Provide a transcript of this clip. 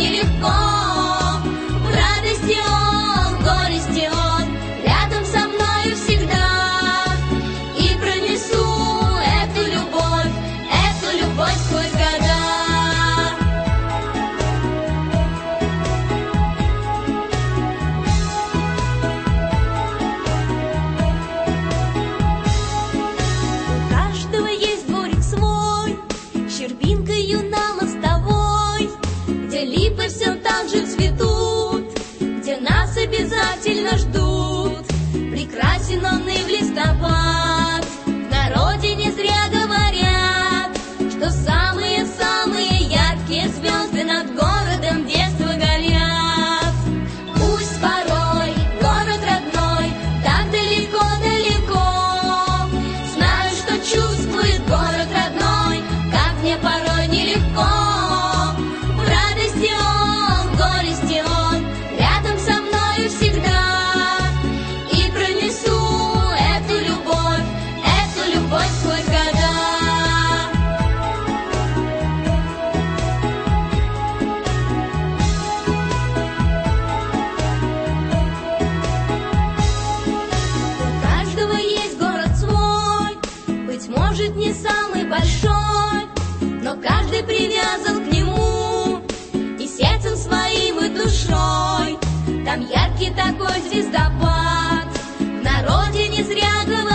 нелегко. В радости Он, в горести Он, рядом со мною всегда. И пронесу эту любовь сквозь года. У каждого есть дворик свой, щербинкою на мостовой, где липы все так же цветут, где нас обязательно ждут. Прекрасен он и в листопад. На родине зря говорят, что самые-самые яркие звезды над городом детства горят. Пусть порой город родной так далеко-далеко, знаю, что чувствует город родной, как мне порой нелегко. В радости Он, в горести Он, рядом со мною всегда. И пронесу эту любовь сквозь года. У каждого есть город свой, быть может, не самый большой, но каждый привязан к нему и сердцем своим, и душой. Там яркий такой звездопад. На родине зря говорят,